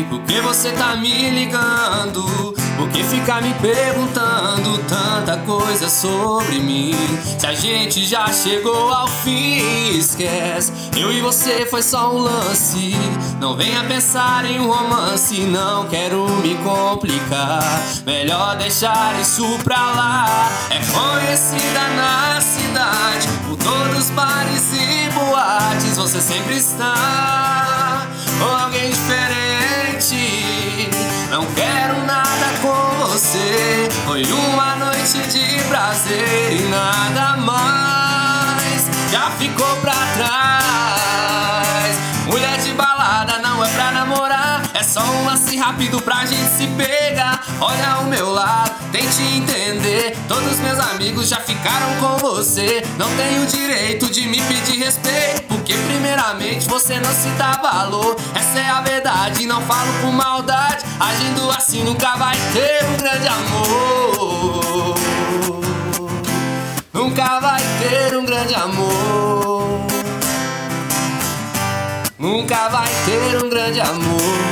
Por que você tá me ligando? Por que fica me perguntando tanta coisa sobre mim? Se a gente já chegou ao fim, esquece. Eu e você foi só um lance. Não venha pensar em um romance, não quero me complicar. Melhor deixar isso pra lá. É conhecida na cidade, por todos os bares e boates. Você sempre está com alguém diferente. Não quero nada com você. Foi uma noite de prazer e nada mais já ficou pra trás. Mulher de balada não é pra namorar, é só um lance rápido pra gente se pegar. Olha o meu lado, tente entender. Todos meus amigos já ficaram com você. Não tenho direito de me pedir respeito, porque primeiramente você não se dá valor. Essa é a verdade, não falo por maldade. Agindo assim nunca vai ter um grande amor. Nunca vai ter um grande amor. Nunca vai ter um grande amor.